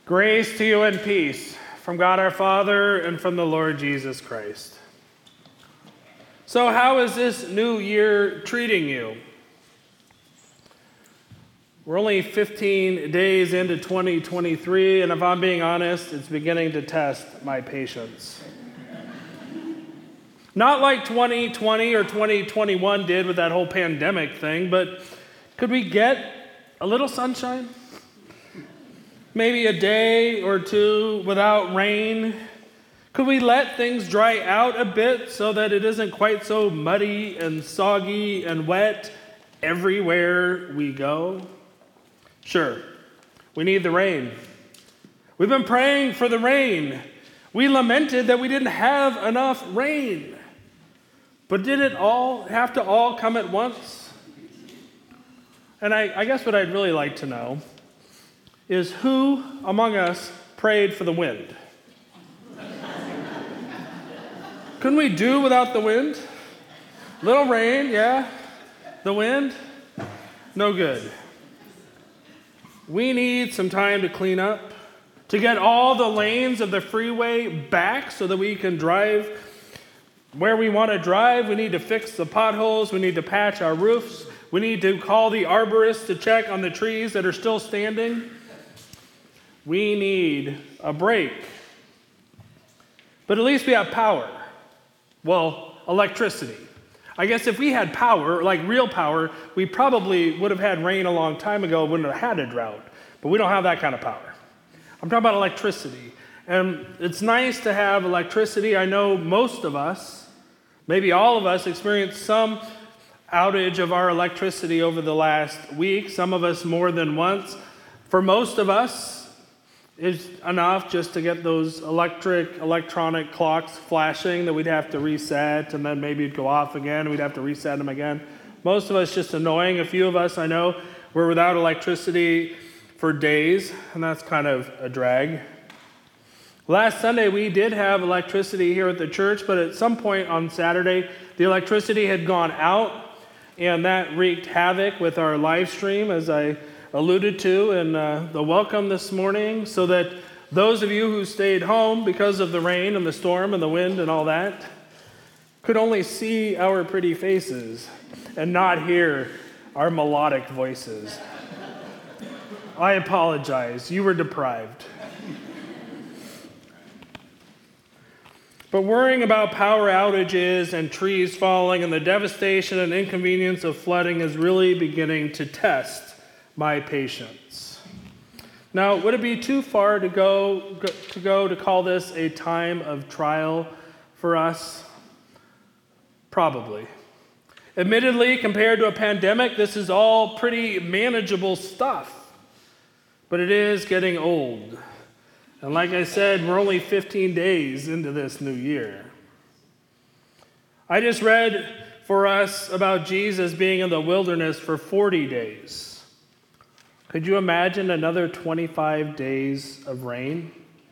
Grace to you and peace from God our Father and from the Lord Jesus Christ. So how is this new year treating you? We're only 15 days into 2023, and if I'm being honest, it's beginning to test my patience. Not like 2020 or 2021 did with that whole pandemic thing, but could we get a little sunshine? Maybe a day or two without rain? Could we let things dry out a bit so that it isn't quite so muddy and soggy and wet everywhere we go? Sure, we need the rain. We've been praying for the rain. We lamented that we didn't have enough rain. But did it all have to all come at once? And I guess what I'd really like to know is who among us prayed for the wind? Couldn't we do without the wind? Little rain, yeah. The wind? No good. We need some time to clean up, to get all the lanes of the freeway back so that we can drive where we want to drive. We need to fix the potholes. We need to patch our roofs. We need to call the arborist to check on the trees that are still standing. We need a break. But at least we have power. Well, electricity. I guess if we had power, like real power, we probably would have had rain a long time ago, wouldn't have had a drought. But we don't have that kind of power. I'm talking about electricity. And it's nice to have electricity. I know most of us, maybe all of us, experienced some outage of our electricity over the last week, some of us more than once. For most of us, it's enough just to get those electronic clocks flashing that we'd have to reset, and then maybe it'd go off again, and we'd have to reset them again. Most of us just annoying. A few of us, I know, were without electricity for days, and that's kind of a drag. Last Sunday, we did have electricity here at the church, but at some point on Saturday, the electricity had gone out, and that wreaked havoc with our live stream, as I alluded to in the welcome this morning, so that those of you who stayed home because of the rain and the storm and the wind and all that could only see our pretty faces and not hear our melodic voices. I apologize. You were deprived. But worrying about power outages and trees falling and the devastation and inconvenience of flooding is really beginning to test my patience. Now, would it be too far to go to call this a time of trial for us? Probably. Admittedly, compared to a pandemic, this is all pretty manageable stuff. But it is getting old. And like I said, we're only 15 days into this new year. I just read for us about Jesus being in the wilderness for 40 days. Could you imagine another 25 days of rain?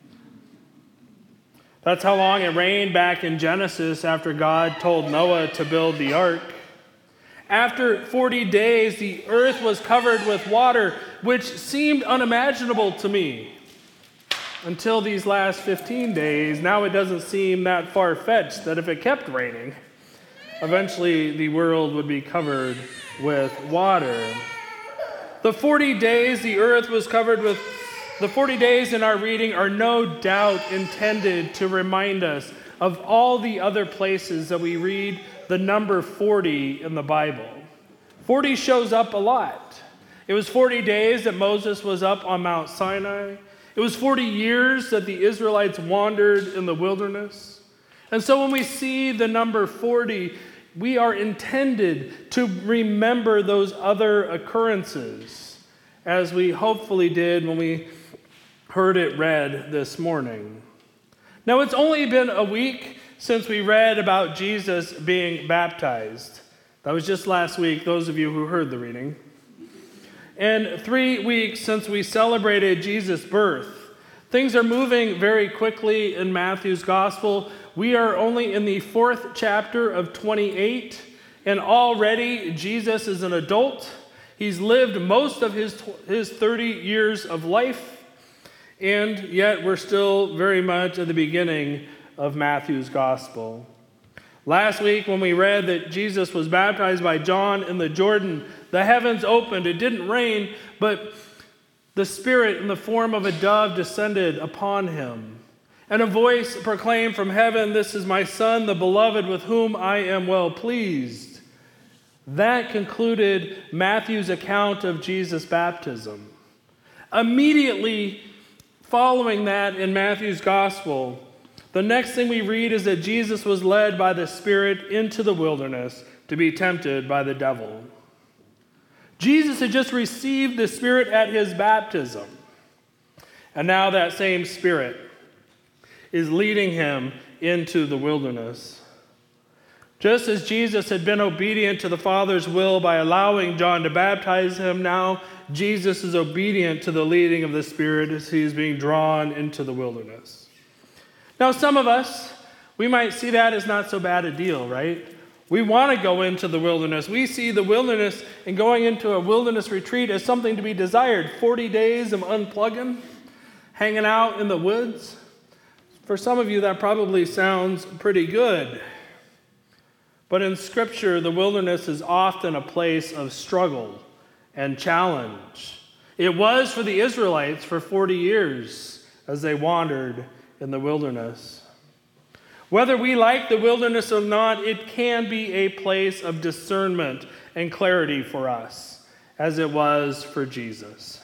That's how long it rained back in Genesis after God told Noah to build the ark. After 40 days, the earth was covered with water, which seemed unimaginable to me until these last 15 days. Now it doesn't seem that far-fetched that if it kept raining, eventually the world would be covered with water. The 40 days the earth was covered with, the 40 days in our reading are no doubt intended to remind us of all the other places that we read the number 40 in the Bible. 40 shows up a lot. It was 40 days that Moses was up on Mount Sinai. It was 40 years that the Israelites wandered in the wilderness. And so when we see the number 40, we are intended to remember those other occurrences, as we hopefully did when we heard it read this morning. Now, it's only been a week since we read about Jesus being baptized. That was just last week, those of you who heard the reading. And 3 weeks since we celebrated Jesus' birth. Things are moving very quickly in Matthew's gospel. We are only in the 4th chapter of 28, and already Jesus is an adult. He's lived most of his 30 years of life. And yet we're still very much at the beginning of Matthew's gospel. Last week when we read that Jesus was baptized by John in the Jordan, the heavens opened. It didn't rain, but the Spirit in the form of a dove descended upon him. And a voice proclaimed from heaven, "This is my Son, the beloved, with whom I am well pleased." That concluded Matthew's account of Jesus' baptism. Immediately following that in Matthew's gospel, the next thing we read is that Jesus was led by the Spirit into the wilderness to be tempted by the devil. Jesus had just received the Spirit at his baptism. And now that same Spirit is leading him into the wilderness. Just as Jesus had been obedient to the Father's will by allowing John to baptize him, now Jesus is obedient to the leading of the Spirit as he is being drawn into the wilderness. Now, some of us, we might see that as not so bad a deal, right? We want to go into the wilderness. We see the wilderness and going into a wilderness retreat as something to be desired. 40 days of unplugging, hanging out in the woods. For some of you, that probably sounds pretty good. But in Scripture, the wilderness is often a place of struggle and challenge. It was for the Israelites for 40 years as they wandered in the wilderness. Whether we like the wilderness or not, it can be a place of discernment and clarity for us, as it was for Jesus.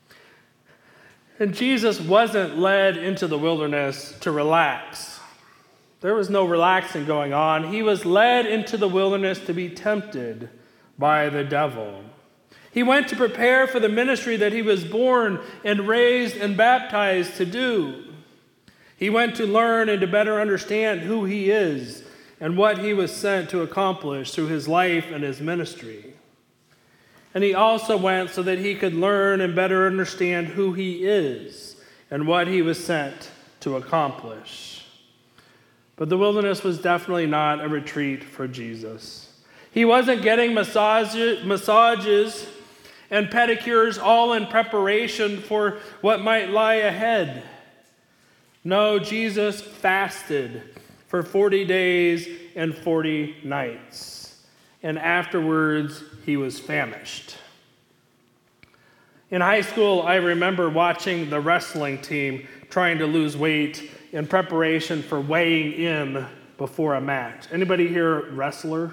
And Jesus wasn't led into the wilderness to relax. There was no relaxing going on. He was led into the wilderness to be tempted by the devil. He went to prepare for the ministry that he was born and raised and baptized to do. He went to learn and to better understand who he is and what he was sent to accomplish through his life and his ministry. And he also went so that he could learn and better understand who he is and what he was sent to accomplish. But the wilderness was definitely not a retreat for Jesus. He wasn't getting massages and pedicures all in preparation for what might lie ahead. No, Jesus fasted for 40 days and 40 nights. And afterwards, he was famished. In high school, I remember watching the wrestling team trying to lose weight in preparation for weighing in before a match. Anybody here a wrestler?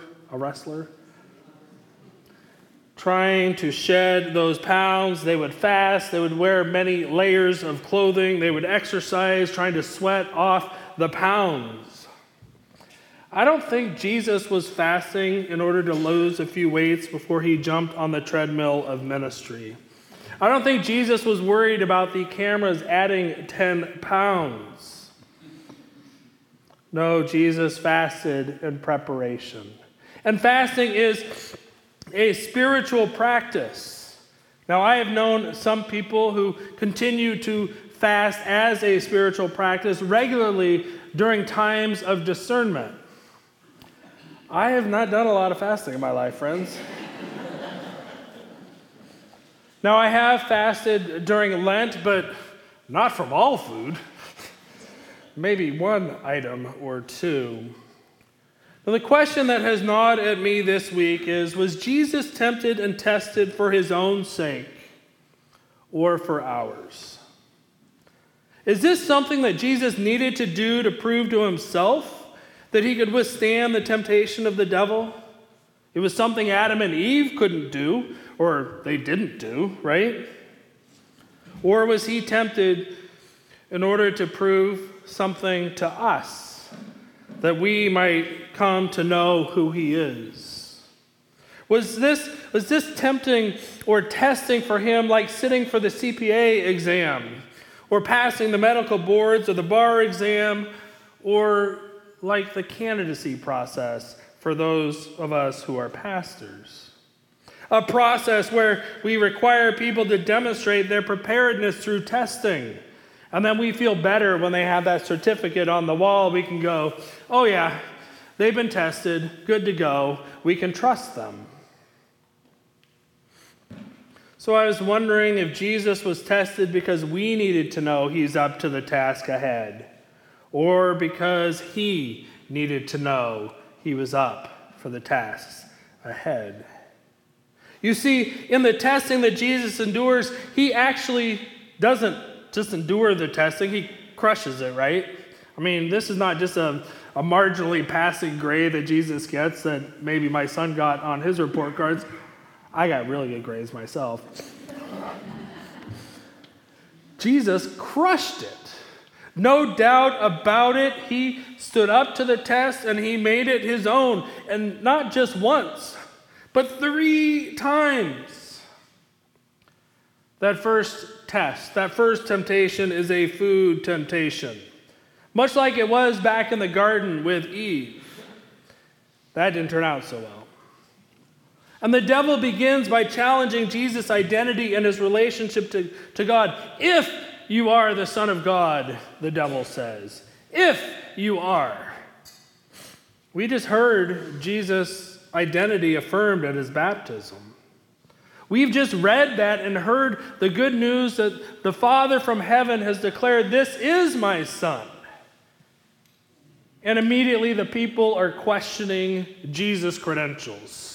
Trying to shed those pounds. They would fast. They would wear many layers of clothing. They would exercise, trying to sweat off the pounds. I don't think Jesus was fasting in order to lose a few weights before he jumped on the treadmill of ministry. I don't think Jesus was worried about the cameras adding 10 pounds. No, Jesus fasted in preparation. And fasting is a spiritual practice. Now, I have known some people who continue to fast as a spiritual practice regularly during times of discernment. I have not done a lot of fasting in my life, friends. Now, I have fasted during Lent, but not from all food. Maybe one item or two. Now, the question that has gnawed at me this week is, was Jesus tempted and tested for his own sake or for ours? Is this something that Jesus needed to do to prove to himself that he could withstand the temptation of the devil? It was something Adam and Eve couldn't do, or they didn't do, right? Or was he tempted in order to prove something to us, that we might come to know who he is? Was this tempting or testing for him like sitting for the CPA exam, or passing the medical boards or the bar exam, or like the candidacy process for those of us who are pastors? A process where we require people to demonstrate their preparedness through testing. And then we feel better when they have that certificate on the wall. We can go, oh yeah, they've been tested, good to go. We can trust them. So I was wondering if Jesus was tested because we needed to know he's up to the task ahead, or because he needed to know he was up for the tasks ahead. You see, in the testing that Jesus endures, he actually doesn't just endure the testing, he crushes it, right? I mean, this is not just a marginally passing grade that Jesus gets that maybe my son got on his report cards. I got really good grades myself. Jesus crushed it. No doubt about it, he stood up to the test and he made it his own. And not just once, but 3 times. That first test, that first temptation is a food temptation. Much like it was back in the garden with Eve. That didn't turn out so well. And the devil begins by challenging Jesus' identity and his relationship to God. If you are the Son of God, the devil says. If you are. We just heard Jesus' identity affirmed at his baptism. We've just read that and heard the good news that the Father from heaven has declared, "This is my Son." And immediately the people are questioning Jesus' credentials.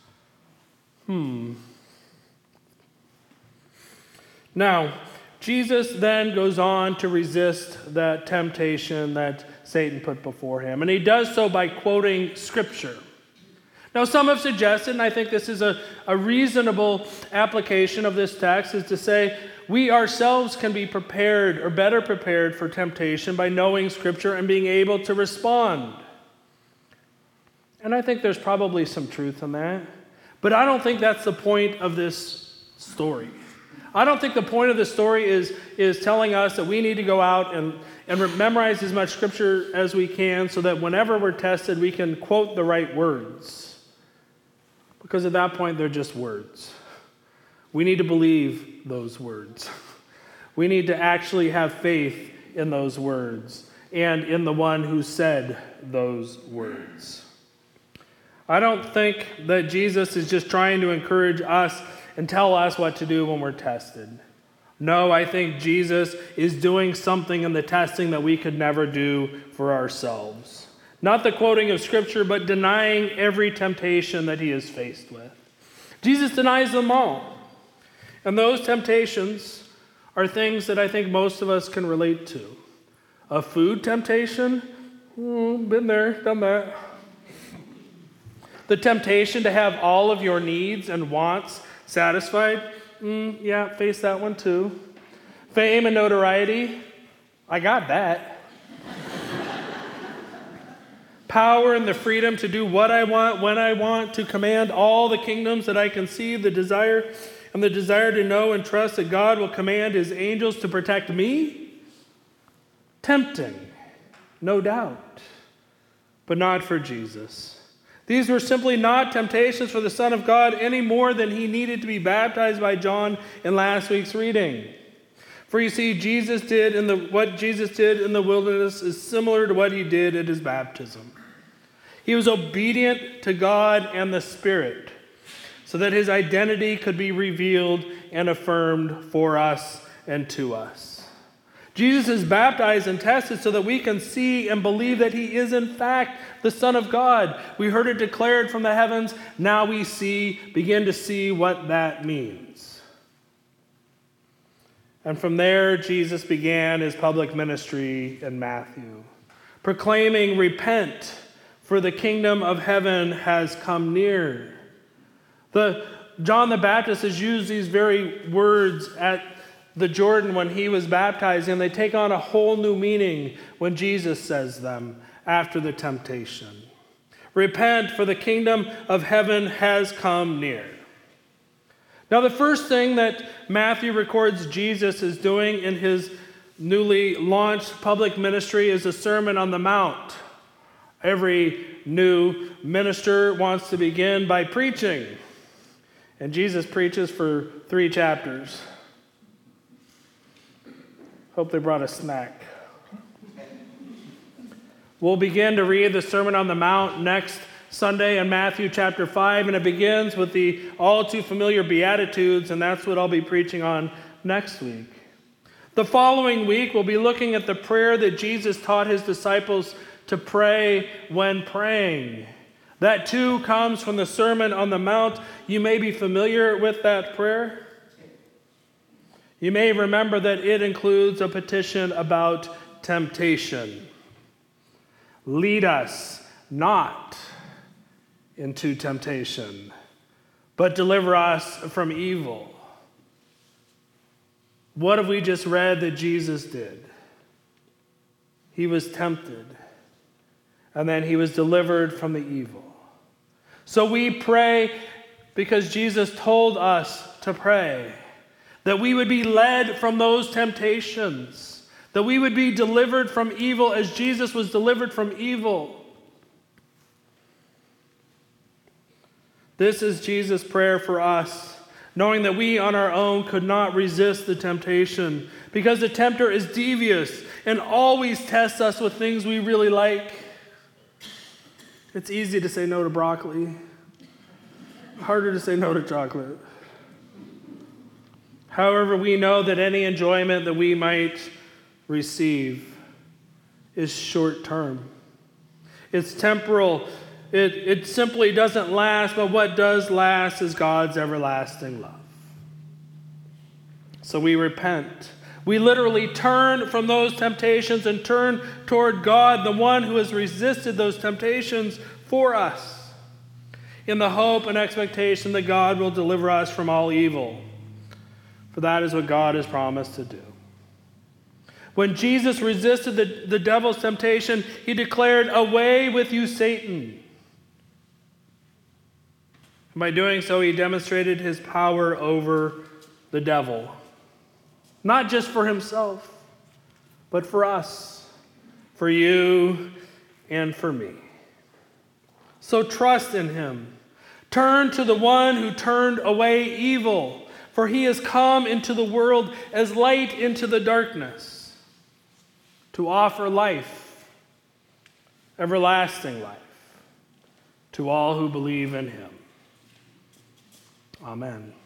Now, Jesus then goes on to resist that temptation that Satan put before him. And he does so by quoting Scripture. Now, some have suggested, and I think this is a reasonable application of this text, is to say we ourselves can be prepared or better prepared for temptation by knowing Scripture and being able to respond. And I think there's probably some truth in that. But I don't think that's the point of this story. I don't think the point of the story is telling us that we need to go out and memorize as much Scripture as we can so that whenever we're tested, we can quote the right words. Because at that point, they're just words. We need to believe those words. We need to actually have faith in those words and in the one who said those words. I don't think that Jesus is just trying to encourage us and tell us what to do when we're tested. No, I think Jesus is doing something in the testing that we could never do for ourselves. Not the quoting of Scripture, but denying every temptation that he is faced with. Jesus denies them all. And those temptations are things that I think most of us can relate to. A food temptation? Been there, done that. The temptation to have all of your needs and wants satisfied? Yeah, face that one too. Fame and notoriety? I got that. Power and the freedom to do what I want, when I want, to command all the kingdoms that I conceive, the desire to know and trust that God will command his angels to protect me? Tempting, no doubt, but not for Jesus. These were simply not temptations for the Son of God any more than he needed to be baptized by John in last week's reading. For you see, what Jesus did in the wilderness is similar to what he did at his baptism. He was obedient to God and the Spirit so that his identity could be revealed and affirmed for us and to us. Jesus is baptized and tested so that we can see and believe that he is in fact the Son of God. We heard it declared from the heavens. Now we begin to see what that means. And from there, Jesus began his public ministry in Matthew, proclaiming, "Repent, for the kingdom of heaven has come near." John the Baptist has used these very words at the Jordan when he was baptized, and they take on a whole new meaning when Jesus says them after the temptation. Repent, for the kingdom of heaven has come near. Now, the first thing that Matthew records Jesus is doing in his newly launched public ministry is a Sermon on the Mount. Every new minister wants to begin by preaching, and Jesus preaches for 3 chapters. Hope they brought a snack. We'll begin to read the Sermon on the Mount next Sunday in Matthew chapter 5, and it begins with the all too familiar Beatitudes, and that's what I'll be preaching on next week. The following week, we'll be looking at the prayer that Jesus taught his disciples to pray when praying. That too comes from the Sermon on the Mount. You may be familiar with that prayer. You may remember that it includes a petition about temptation. Lead us not into temptation, but deliver us from evil. What have we just read that Jesus did? He was tempted, and then he was delivered from the evil. So we pray because Jesus told us to pray, that we would be led from those temptations, that we would be delivered from evil as Jesus was delivered from evil. This is Jesus' prayer for us, knowing that we on our own could not resist the temptation because the tempter is devious and always tests us with things we really like. It's easy to say no to broccoli, harder to say no to chocolate. However, we know that any enjoyment that we might receive is short term. It's temporal. It simply doesn't last, but what does last is God's everlasting love. So we repent. We literally turn from those temptations and turn toward God, the one who has resisted those temptations for us, in the hope and expectation that God will deliver us from all evil. For that is what God has promised to do. When Jesus resisted the devil's temptation, he declared, "Away with you, Satan." And by doing so, he demonstrated his power over the devil. Not just for himself, but for us, for you, and for me. So trust in him. Turn to the one who turned away evil, for he has come into the world as light into the darkness, to offer life, everlasting life, to all who believe in him. Amen.